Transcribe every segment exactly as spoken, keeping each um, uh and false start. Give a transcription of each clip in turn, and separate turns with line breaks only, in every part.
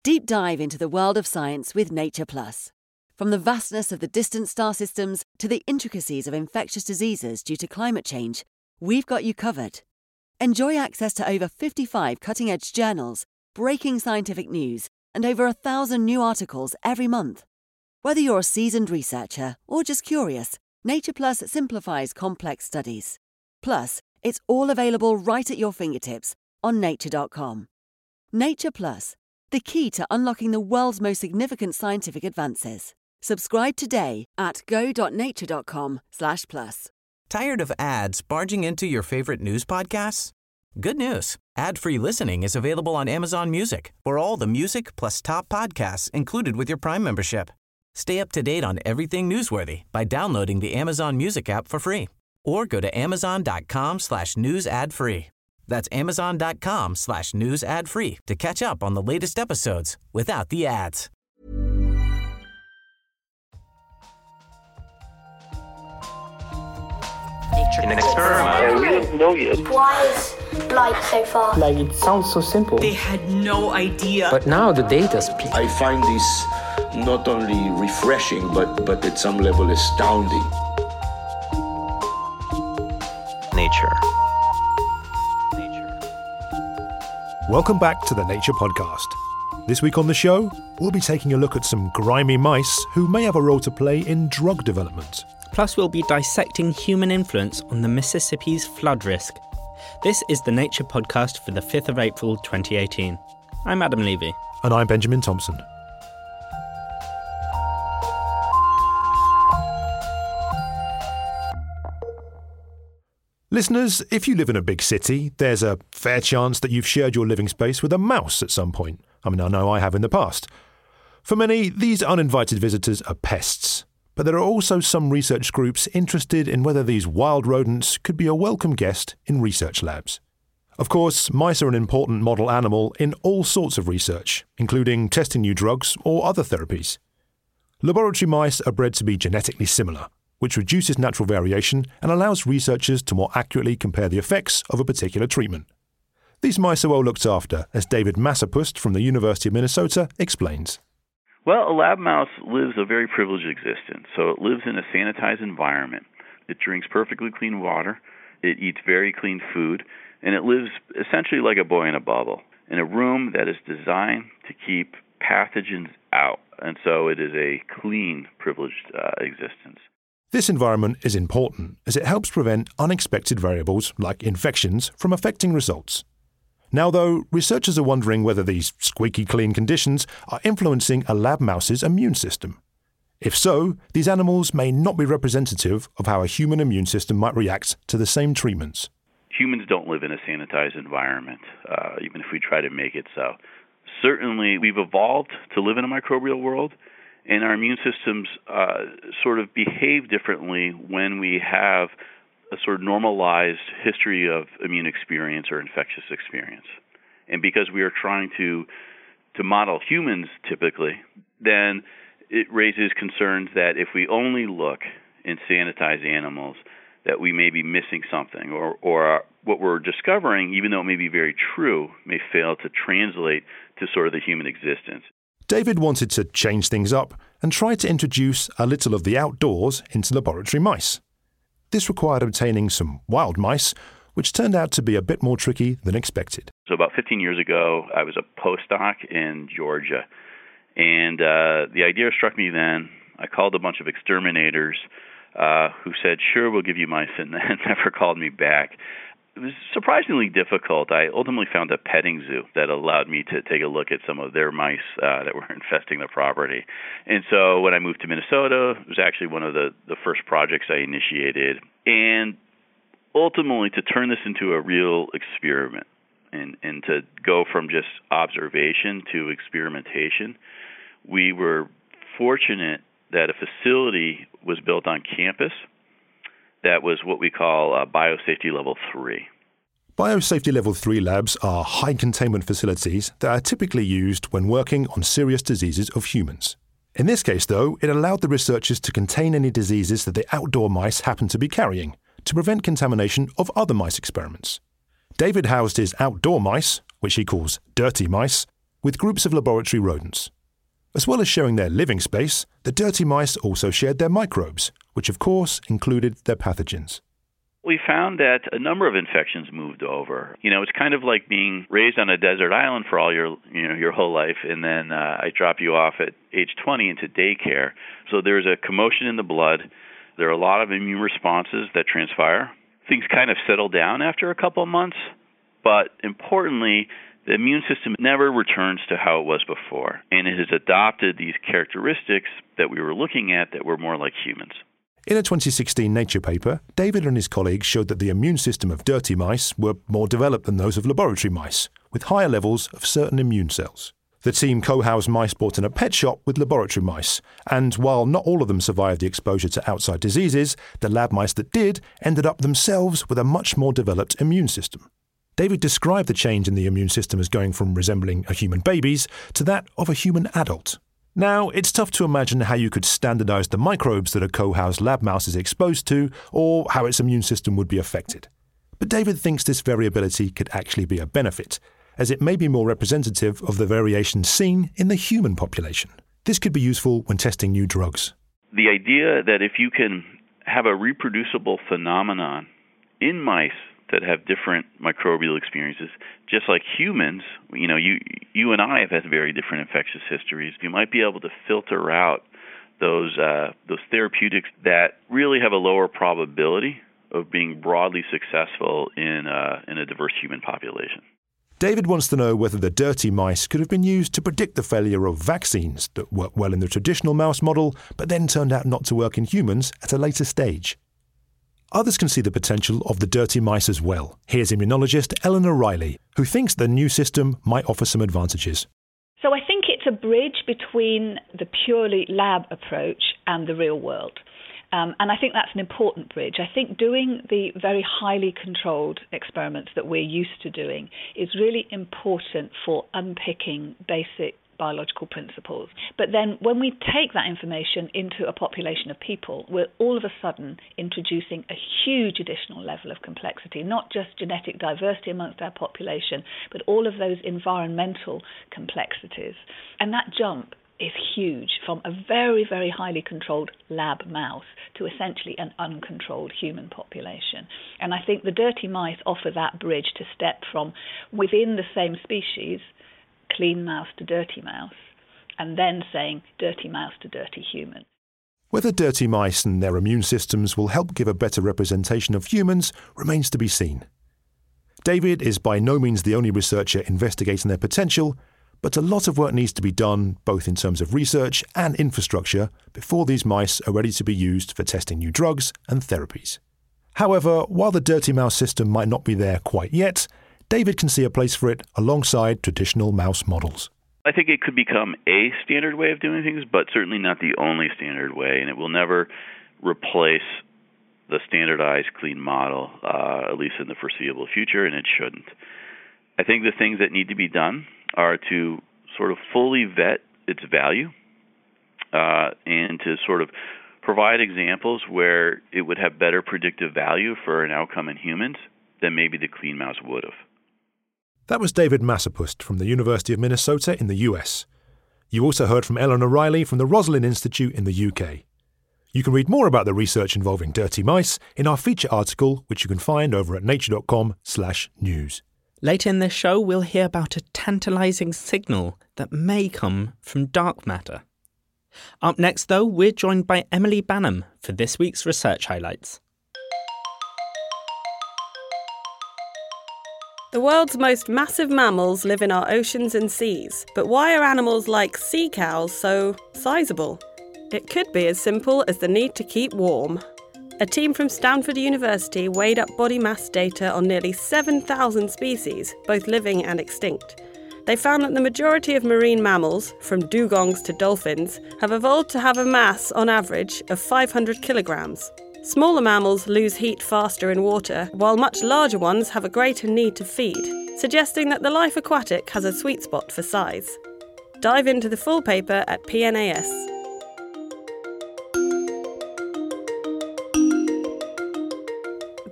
Deep dive into the world of science with Nature Plus. From the vastness of the distant star systems to the intricacies of infectious diseases due to climate change, we've got you covered. Enjoy access to over fifty-five cutting-edge journals, breaking scientific news, and over a thousand new articles every month. Whether you're a seasoned researcher or just curious, Nature Plus simplifies complex studies. Plus, it's all available right at your fingertips on nature dot com. Nature Plus, the key to unlocking the world's most significant scientific advances. Subscribe today at go dot nature dot com slash plus.
Tired of ads barging into your favorite news podcasts? Good news. Ad-free listening is available on Amazon Music for all the music plus top podcasts included with your Prime membership. Stay up to date on everything newsworthy by downloading the Amazon Music app for free or go to amazon.com slash news ad free. That's amazon.com slash news ad free to catch up on the latest episodes without the ads.
In an experiment.
And we don't know yet.
Why is light so far?
Like, it sounds so simple.
They had no idea.
But now the data speaks.
I find this not only refreshing, but, but at some level astounding.
Nature.
Welcome back to the Nature Podcast. This week on the show, we'll be taking a look at some grimy mice who may have a role to play in drug development.
Plus, we'll be dissecting human influence on the Mississippi's flood risk. This is the Nature Podcast for the fifth of April twenty eighteen. I'm Adam Levy.
And I'm Benjamin Thompson. Listeners, if you live in a big city, there's a fair chance that you've shared your living space with a mouse at some point. I mean, I know I have in the past. For many, these uninvited visitors are pests. But there are also some research groups interested in whether these wild rodents could be a welcome guest in research labs. Of course, mice are an important model animal in all sorts of research, including testing new drugs or other therapies. Laboratory mice are bred to be genetically similar, which reduces natural variation and allows researchers to more accurately compare the effects of a particular treatment. These mice are well looked after, as David Massapust from the University of Minnesota explains.
Well, a lab mouse lives a very privileged existence. So it lives in a sanitized environment. It drinks perfectly clean water. It eats very clean food. And it lives essentially like a boy in a bubble, in a room that is designed to keep pathogens out. And so it is a clean, privileged uh, existence.
This environment is important as it helps prevent unexpected variables like infections from affecting results. Now, though, researchers are wondering whether these squeaky clean conditions are influencing a lab mouse's immune system. If so, these animals may not be representative of how a human immune system might react to the same treatments.
Humans don't live in a sanitized environment, uh, even if we try to make it so. Certainly, we've evolved to live in a microbial world, and our immune systems uh, sort of behave differently when we have a sort of normalized history of immune experience or infectious experience. And because we are trying to to model humans typically, then it raises concerns that if we only look and sanitize animals, that we may be missing something, or, or what we're discovering, even though it may be very true, may fail to translate to sort of the human existence.
David wanted to change things up and try to introduce a little of the outdoors into laboratory mice. This required obtaining some wild mice, which turned out to be a bit more tricky than expected.
So about fifteen years ago, I was a postdoc in Georgia, and uh, the idea struck me then. I called a bunch of exterminators uh, who said, sure, we'll give you mice, and never called me back. It was surprisingly difficult. I ultimately found a petting zoo that allowed me to take a look at some of their mice uh, that were infesting the property. And so when I moved to Minnesota, it was actually one of the, the first projects I initiated. And ultimately to turn this into a real experiment and, and to go from just observation to experimentation, we were fortunate that a facility was built on campus that was what we call uh, biosafety level three.
Biosafety level three labs are high containment facilities that are typically used when working on serious diseases of humans. In this case, though, it allowed the researchers to contain any diseases that the outdoor mice happened to be carrying, to prevent contamination of other mice experiments. David housed his outdoor mice, which he calls dirty mice, with groups of laboratory rodents. As well as sharing their living space, the dirty mice also shared their microbes, which of course included their pathogens.
We found that a number of infections moved over. You know, it's kind of like being raised on a desert island for all your, you know, your whole life, and then uh, I drop you off at age twenty into daycare. So there's a commotion in the blood. There are a lot of immune responses that transpire. Things kind of settle down after a couple of months, but importantly, the immune system never returns to how it was before, and it has adopted these characteristics that we were looking at that were more like humans.
In a twenty sixteen Nature paper, David and his colleagues showed that the immune system of dirty mice were more developed than those of laboratory mice, with higher levels of certain immune cells. The team co-housed mice bought in a pet shop with laboratory mice, and while not all of them survived the exposure to outside diseases, the lab mice that did ended up themselves with a much more developed immune system. David described the change in the immune system as going from resembling a human baby's to that of a human adult. Now, it's tough to imagine how you could standardize the microbes that a co-housed lab mouse is exposed to, or how its immune system would be affected. But David thinks this variability could actually be a benefit, as it may be more representative of the variations seen in the human population. This could be useful when testing new drugs.
The idea that if you can have a reproducible phenomenon in mice that have different microbial experiences, just like humans, you know, you you and I have had very different infectious histories. You might be able to filter out those uh, those therapeutics that really have a lower probability of being broadly successful in uh, in a diverse human population.
David wants to know whether the dirty mice could have been used to predict the failure of vaccines that work well in the traditional mouse model, but then turned out not to work in humans at a later stage. Others can see the potential of the dirty mice as well. Here's immunologist Eleanor Riley, who thinks the new system might offer some advantages.
So I think it's a bridge between the purely lab approach and the real world. Um, and I think that's an important bridge. I think doing the very highly controlled experiments that we're used to doing is really important for unpicking basic biological principles. But then when we take that information into a population of people, we're all of a sudden introducing a huge additional level of complexity, not just genetic diversity amongst our population, but all of those environmental complexities. And that jump is huge, from a very, very highly controlled lab mouse to essentially an uncontrolled human population. And I think the dirty mice offer that bridge to step from within the same species, clean mouse to dirty mouse, and then saying dirty mouse to dirty human.
Whether dirty mice and their immune systems will help give a better representation of humans remains to be seen. David is by no means the only researcher investigating their potential, but a lot of work needs to be done, both in terms of research and infrastructure, before these mice are ready to be used for testing new drugs and therapies. However, while the dirty mouse system might not be there quite yet, David can see a place for it alongside traditional mouse models.
I think it could become a standard way of doing things, but certainly not the only standard way, and it will never replace the standardized clean model, uh, at least in the foreseeable future, and it shouldn't. I think the things that need to be done are to sort of fully vet its value uh, and to sort of provide examples where it would have better predictive value for an outcome in humans than maybe the clean mouse would have.
That was David Massapust from the University of Minnesota in the U S. You also heard from Eleanor Riley from the Roslin Institute in the U K. You can read more about the research involving dirty mice in our feature article, which you can find over at nature.com slash news.
Later in this show, we'll hear about a tantalising signal that may come from dark matter. Up next, though, we're joined by Emily Banham for this week's Research Highlights.
The world's most massive mammals live in our oceans and seas, but why are animals like sea cows so sizable? It could be as simple as the need to keep warm. A team from Stanford University weighed up body mass data on nearly seven thousand species, both living and extinct. They found that the majority of marine mammals, from dugongs to dolphins, have evolved to have a mass, on average, of five hundred kilograms. Smaller mammals lose heat faster in water, while much larger ones have a greater need to feed, suggesting that the life aquatic has a sweet spot for size. Dive into the full paper at P N A S.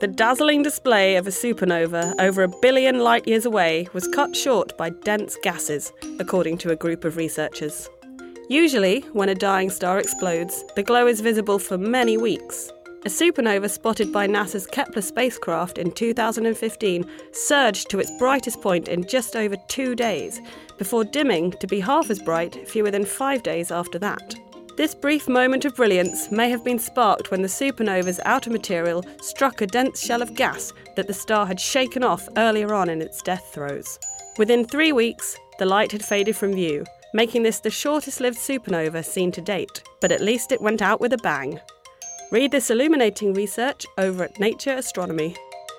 the dazzling display of a supernova over a billion light years away was cut short by dense gases, according to a group of researchers. Usually, when a dying star explodes, the glow is visible for many weeks. A supernova spotted by NASA's Kepler spacecraft in two thousand fifteen surged to its brightest point in just over two days, before dimming to be half as bright fewer than five days after that. This brief moment of brilliance may have been sparked when the supernova's outer material struck a dense shell of gas that the star had shaken off earlier on in its death throes. Within three weeks, the light had faded from view, making this the shortest-lived supernova seen to date, but at least it went out with a bang. Read this illuminating research over at Nature Astronomy.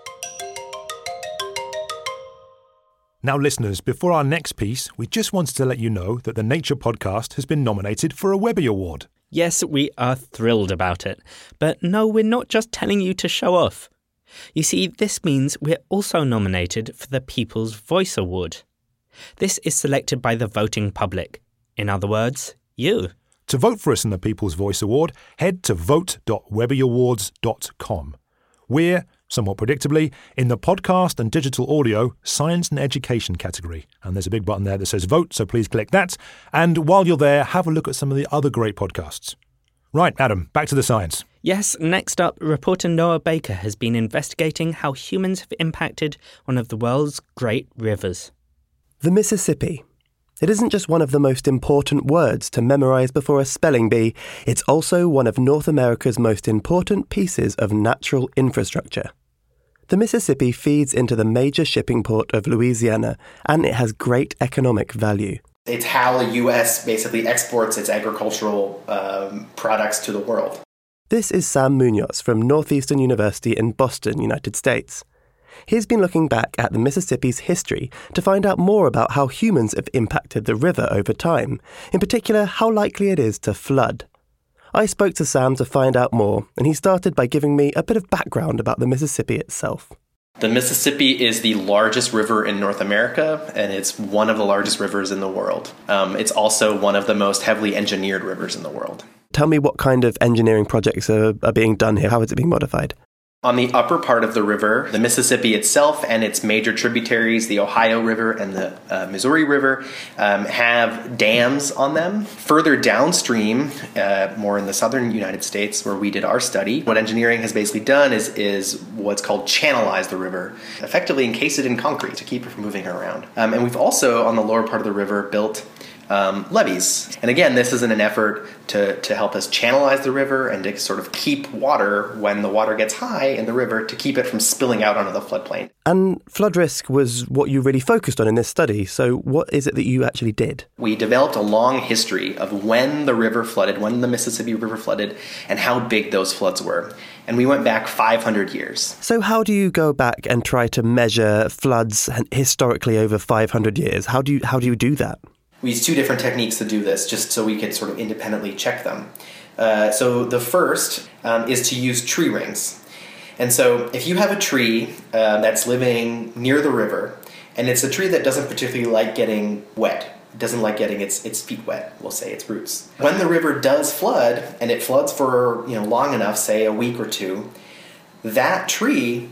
Now, listeners, before our next piece, we just wanted to let you know that the Nature podcast has been nominated for a Webby Award.
Yes, we are thrilled about it. But no, we're not just telling you to show off. You see, this means we're also nominated for the People's Voice Award. This is selected by the voting public. In other words, you.
To vote for us in the People's Voice Award, head to vote dot webby awards dot com. We're, somewhat predictably, in the podcast and digital audio science and education category. And there's a big button there that says vote, so please click that. And while you're there, have a look at some of the other great podcasts. Right, Adam, back to the science.
Yes, next up, reporter Noah Baker has been investigating how humans have impacted one of the world's great rivers.
The Mississippi. It isn't just one of the most important words to memorise before a spelling bee, it's also one of North America's most important pieces of natural infrastructure. The Mississippi feeds into the major shipping port of Louisiana, and it has great economic value.
It's how the U S basically exports its agricultural um, products to the world.
This is Sam Munoz from Northeastern University in Boston, United States. He's been looking back at the Mississippi's history to find out more about how humans have impacted the river over time, in particular how likely it is to flood. I spoke to Sam to find out more, and he started by giving me a bit of background about the Mississippi itself.
The Mississippi is the largest river in North America, and it's one of the largest rivers in the world. Um, it's also one of the most heavily engineered rivers in the world.
Tell me what kind of engineering projects are, are being done here. How is it being modified?
On the upper part of the river, the Mississippi itself and its major tributaries, the Ohio River and the uh, Missouri River, um, have dams on them. Further downstream, uh, more in the southern United States where we did our study, what engineering has basically done is, is what's called channelize the river, effectively encase it in concrete to keep it from moving around. Um, and we've also, on the lower part of the river, built Um, levees. And again, this is in an effort to, to help us channelize the river and to sort of keep water when the water gets high in the river to keep it from spilling out onto the floodplain.
And flood risk was what you really focused on in this study. So what is it that you actually did?
We developed a long history of when the river flooded, when the Mississippi River flooded, and how big those floods were. And we went back five hundred years.
So how do you go back and try to measure floods historically over five hundred years? How do you, how do you do that?
We used two different techniques to do this, just so we could sort of independently check them. Uh, so the first um, is to use tree rings. And so if you have a tree uh, that's living near the river, and it's a tree that doesn't particularly like getting wet, it doesn't like getting its, its feet wet, we'll say, its roots. When the river does flood, and it floods for you know long enough, say a week or two, that tree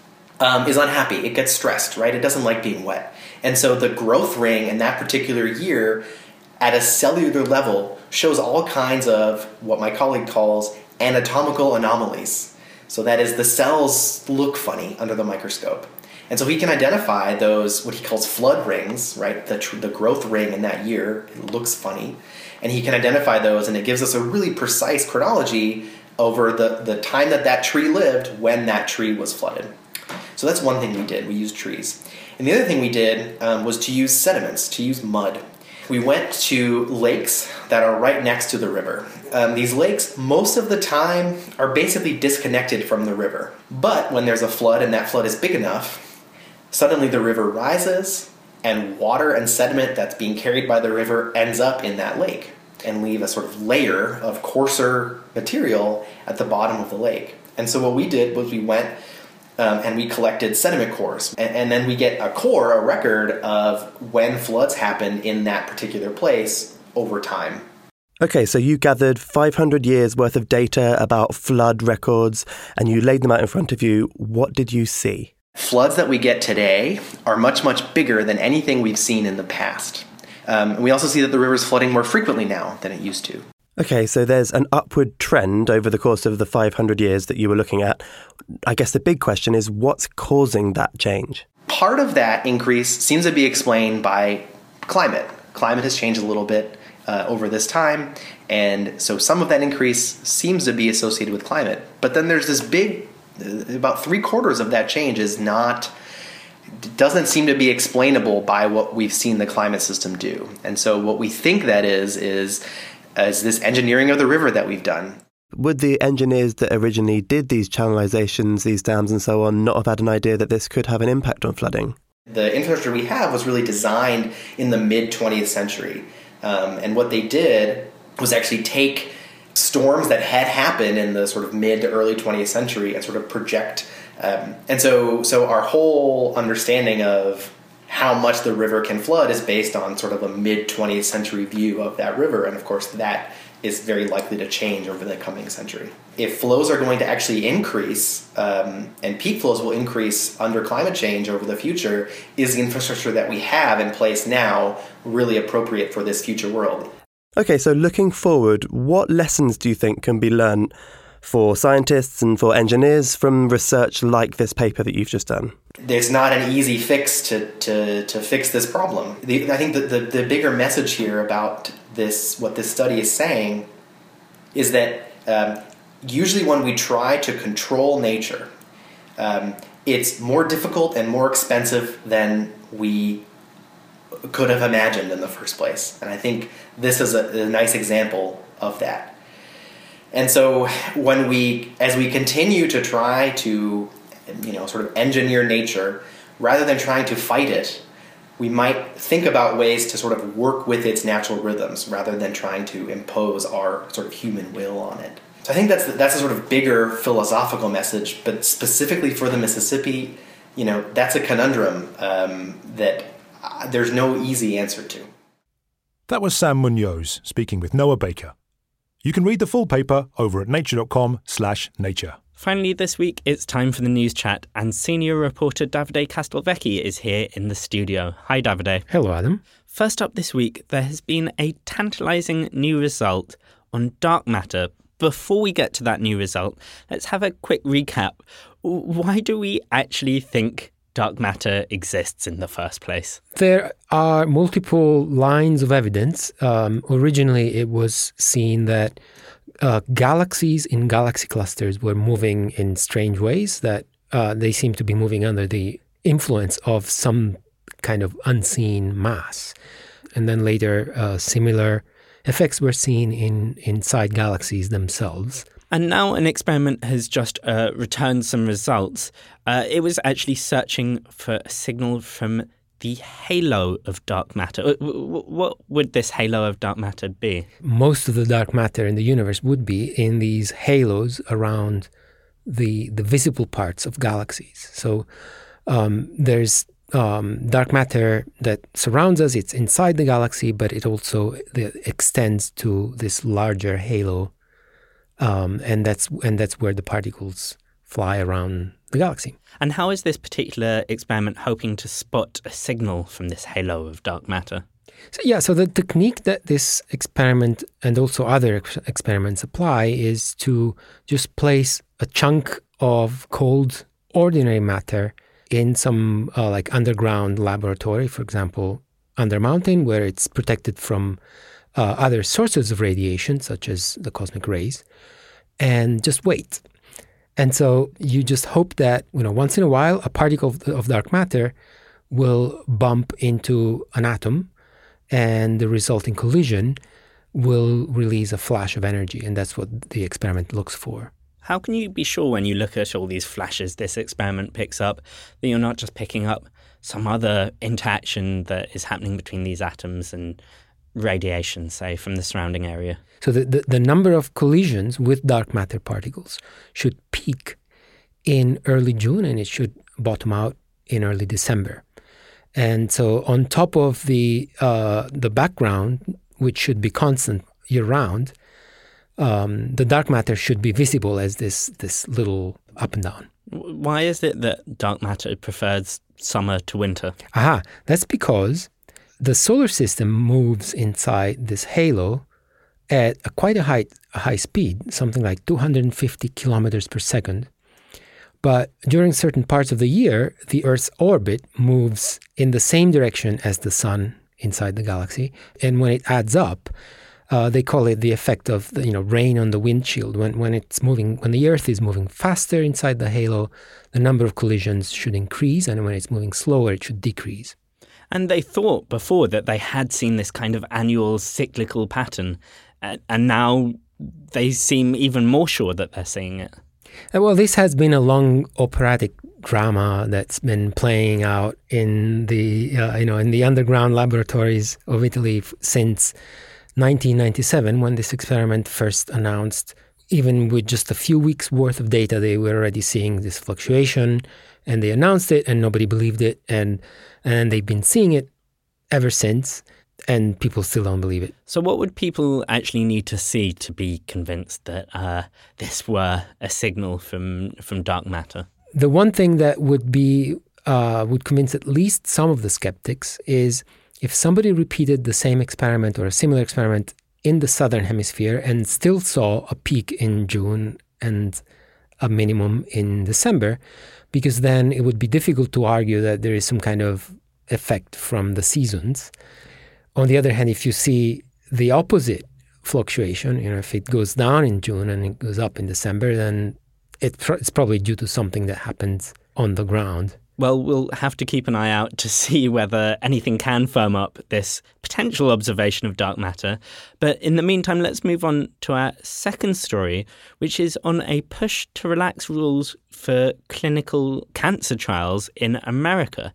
um, is unhappy. It gets stressed, right? It doesn't like being wet. And so the growth ring in that particular year at a cellular level shows all kinds of what my colleague calls anatomical anomalies. So that is, the cells look funny under the microscope. And so he can identify those, what he calls flood rings, right? The, tr- the growth ring in that year, it looks funny. And he can identify those, and it gives us a really precise chronology over the, the time that that tree lived when that tree was flooded. So that's one thing we did. We used trees. And the other thing we did um, was to use sediments, to use mud. We went to lakes that are right next to the river. Um, these lakes, most of the time, are basically disconnected from the river. But when there's a flood and that flood is big enough, suddenly the river rises and water and sediment that's being carried by the river ends up in that lake and leave a sort of layer of coarser material at the bottom of the lake. And so what we did was we went Um, and we collected sediment cores. And, and then we get a core, a record of when floods happen in that particular place over time.
Okay, so you gathered five hundred years worth of data about flood records and you laid them out in front of you. What did you see?
Floods that we get today are much, much bigger than anything we've seen in the past. Um, and we also see that the river's flooding more frequently now than it used to.
Okay, so there's an upward trend over the course of the five hundred years that you were looking at. I guess the big question is, what's causing that change?
Part of that increase seems to be explained by climate. Climate has changed a little bit uh, over this time, and so some of that increase seems to be associated with climate. But then there's this big, about three quarters of that change is not, doesn't seem to be explainable by what we've seen the climate system do. And so what we think that is, is, is this engineering of the river that we've done.
Would the engineers that originally did these channelizations, these dams and so on, not have had an idea that this could have an impact on flooding?
The infrastructure we have was really designed in the mid-twentieth century. Um, and what they did was actually take storms that had happened in the sort of mid to early twentieth century and sort of project. Um, and so, so our whole understanding of how much the river can flood is based on sort of a mid-twentieth century view of that river. And of course, that is very likely to change over the coming century. If flows are going to actually increase, um, and peak flows will increase under climate change over the future, is the infrastructure that we have in place now really appropriate for this future world?
Okay, so looking forward, what lessons do you think can be learned for scientists and for engineers from research like this paper that you've just done?
There's not an easy fix to, to, to fix this problem. The, I think that the, the bigger message here about this, what this study is saying, is that um, usually when we try to control nature, um, it's more difficult and more expensive than we could have imagined in the first place. And I think this is a, a nice example of that. And so when we, as we continue to try to, you know, sort of engineer nature, rather than trying to fight it, we might think about ways to sort of work with its natural rhythms rather than trying to impose our sort of human will on it. So I think that's that's a sort of bigger philosophical message, but specifically for the Mississippi, you know, that's a conundrum um, that uh, there's no easy answer to.
That was Sam Munoz speaking with Noah Baker. You can read the full paper over at nature.com slash nature.
Finally this week, it's time for the news chat, and senior reporter Davide Castelvecchi is here in the studio. Hi, Davide.
Hello, Adam.
First up this week, there has been a tantalising new result on dark matter. Before we get to that new result, let's have a quick recap. Why do we actually think dark matter exists in the first place?
There are multiple lines of evidence. Um, originally, it was seen that uh, galaxies in galaxy clusters were moving in strange ways, that uh, they seem to be moving under the influence of some kind of unseen mass. And then later, uh, similar effects were seen in inside galaxies themselves.
And now an experiment has just uh, returned some results. Uh, it was actually searching for a signal from the halo of dark matter. What would this halo of dark matter be?
Most of the dark matter in the universe would be in these halos around the the visible parts of galaxies. So um, there's um, dark matter that surrounds us. It's inside the galaxy, but it also extends to this larger halo. Um, and that's and that's where the particles fly around the galaxy.
And how is this particular experiment hoping to spot a signal from this halo of dark matter?
So, yeah, so the technique that this experiment and also other ex- experiments apply is to just place a chunk of cold, ordinary matter in some uh, like underground laboratory, for example, under a mountain where it's protected from uh, other sources of radiation, such as the cosmic rays, and just wait. And so you just hope that, you know, once in a while, a particle of, of dark matter will bump into an atom, and the resulting collision will release a flash of energy. And that's what the experiment looks for.
How can you be sure when you look at all these flashes this experiment picks up that you're not just picking up some other interaction that is happening between these atoms and radiation, say, from the surrounding area?
So the, the, the number of collisions with dark matter particles should peak in early June, and it should bottom out in early December. And so on top of the uh, the background, which should be constant year-round, um, the dark matter should be visible as this this little up and down.
Why is it that dark matter prefers summer to winter?
Aha, that's because the solar system moves inside this halo at a quite a high, a high speed, something like two hundred fifty kilometers per second. But during certain parts of the year, the Earth's orbit moves in the same direction as the sun inside the galaxy. And when it adds up, uh, they call it the effect of the, you know, rain on the windshield. When when it's moving, when the Earth is moving faster inside the halo, the number of collisions should increase, and when it's moving slower, it should decrease.
And they thought before that they had seen this kind of annual cyclical pattern, and now they seem even more sure that they're seeing it.
Well, this has been a long operatic drama that's been playing out in the uh, you know in the underground laboratories of Italy f- since nineteen ninety-seven, when this experiment first announced. Even with just a few weeks worth of data, they were already seeing this fluctuation, and they announced it, and nobody believed it, and and they've been seeing it ever since. And people still don't believe it.
So what would people actually need to see to be convinced that uh, this were a signal from from dark matter?
The one thing that would be uh, would convince at least some of the skeptics is if somebody repeated the same experiment or a similar experiment in the southern hemisphere and still saw a peak in June and a minimum in December, because then it would be difficult to argue that there is some kind of effect from the seasons. On the other hand, if you see the opposite fluctuation, you know, if it goes down in June and it goes up in December, then it pr- it's probably due to something that happens on the ground.
Well, we'll have to keep an eye out to see whether anything can firm up this potential observation of dark matter. But in the meantime, let's move on to our second story, which is on a push to relax rules for clinical cancer trials in America.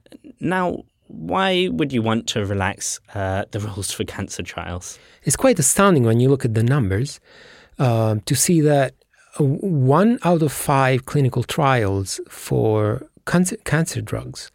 Now, why would you want to relax uh, the rules for cancer trials?
It's quite astounding when you look at the numbers uh, to see that one out of five clinical trials for cancer, cancer drugs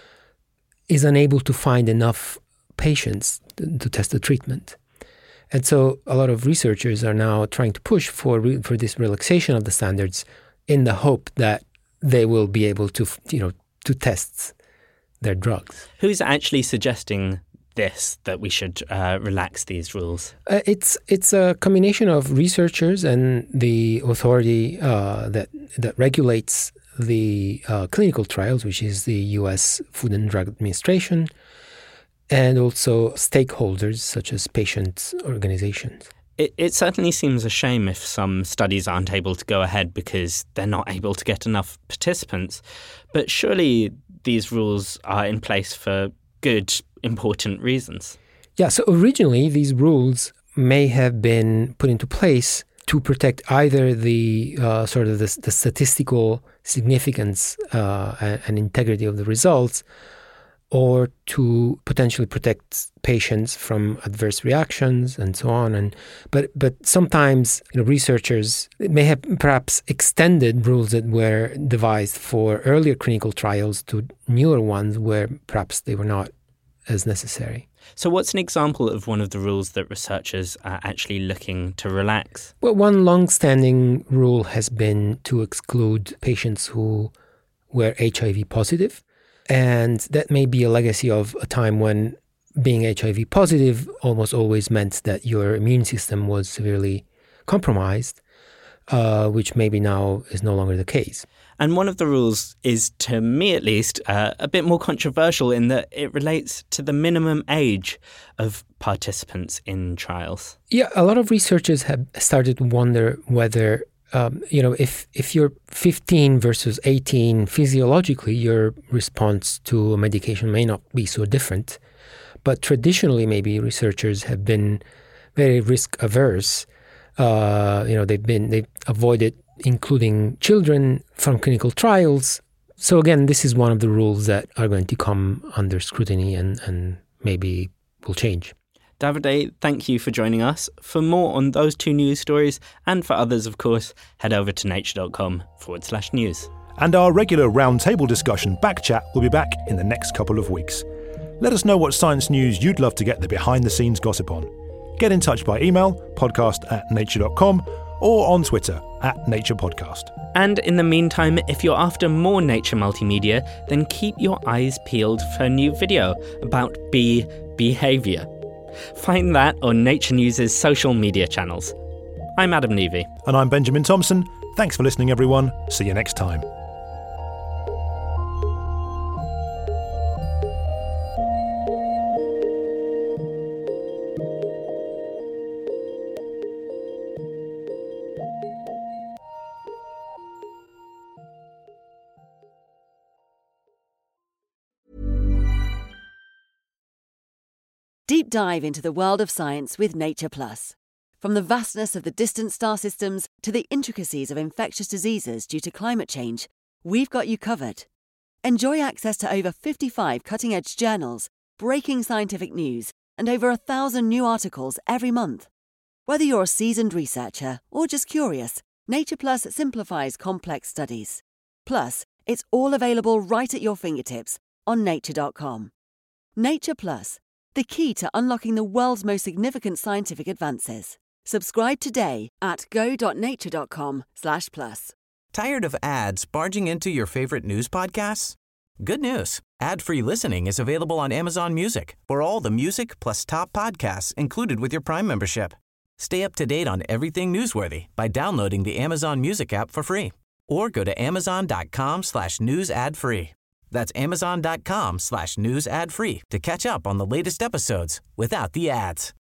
is unable to find enough patients to, to test the treatment. And so a lot of researchers are now trying to push for re- for this relaxation of the standards in the hope that they will be able to, you know, to test their drugs.
Who's actually suggesting this, that we should uh, relax these rules?
Uh, it's it's a combination of researchers and the authority uh, that that regulates the uh, clinical trials, which is the U S Food and Drug Administration, and also stakeholders such as patient organizations.
It, it certainly seems a shame if some studies aren't able to go ahead because they're not able to get enough participants. But surely these rules are in place for good, important reasons.
Yeah, so originally these rules may have been put into place to protect either the uh, sort of the, the statistical significance uh, and, and integrity of the results, or to potentially protect patients from adverse reactions and so on. And but but sometimes, you know, researchers may have perhaps extended rules that were devised for earlier clinical trials to newer ones where perhaps they were not as necessary.
So what's an example of one of the rules that researchers are actually looking to relax?
Well, one long-standing rule has been to exclude patients who were H I V positive. And that may be a legacy of a time when being H I V positive almost always meant that your immune system was severely compromised, uh, which maybe now is no longer the case.
And one of the rules is, to me at least, uh, a bit more controversial in that it relates to the minimum age of participants in trials.
Yeah, a lot of researchers have started to wonder whether Um, you know, if, if you're fifteen versus eighteen, physiologically, your response to a medication may not be so different. But traditionally, maybe researchers have been very risk averse. Uh, you know, they've been they've avoided including children from clinical trials. So again, this is one of the rules that are going to come under scrutiny and, and maybe will change.
Davide, thank you for joining us. For more on those two news stories, and for others, of course, head over to nature.com forward slash news.
And our regular roundtable discussion Backchat will be back in the next couple of weeks. Let us know what science news you'd love to get the behind-the-scenes gossip on. get in touch by email, podcast at nature dot com, or on Twitter at Nature Podcast.
And in the meantime, if you're after more nature multimedia, then keep your eyes peeled for a new video about bee behaviour. Find that on Nature News' social media channels. I'm Adam Levy.
And I'm Benjamin Thompson. Thanks for listening, everyone. See you next time.
Deep dive into the world of science with Nature Plus. From the vastness of the distant star systems to the intricacies of infectious diseases due to climate change, we've got you covered. Enjoy access to over fifty-five cutting-edge journals, breaking scientific news, and over a thousand new articles every month. Whether you're a seasoned researcher or just curious, Nature Plus simplifies complex studies. Plus, it's all available right at your fingertips on nature dot com. Nature Plus, the key to unlocking the world's most significant scientific advances. Subscribe today at go dot nature dot com slash plus.
Tired of ads barging into your favorite news podcasts? Good news. Ad-free listening is available on Amazon Music for all the music plus top podcasts included with your Prime membership. Stay up to date on everything newsworthy by downloading the Amazon Music app for free or go to amazon dot com slash news ad free. That's amazon dot com slash news ad free to catch up on the latest episodes without the ads.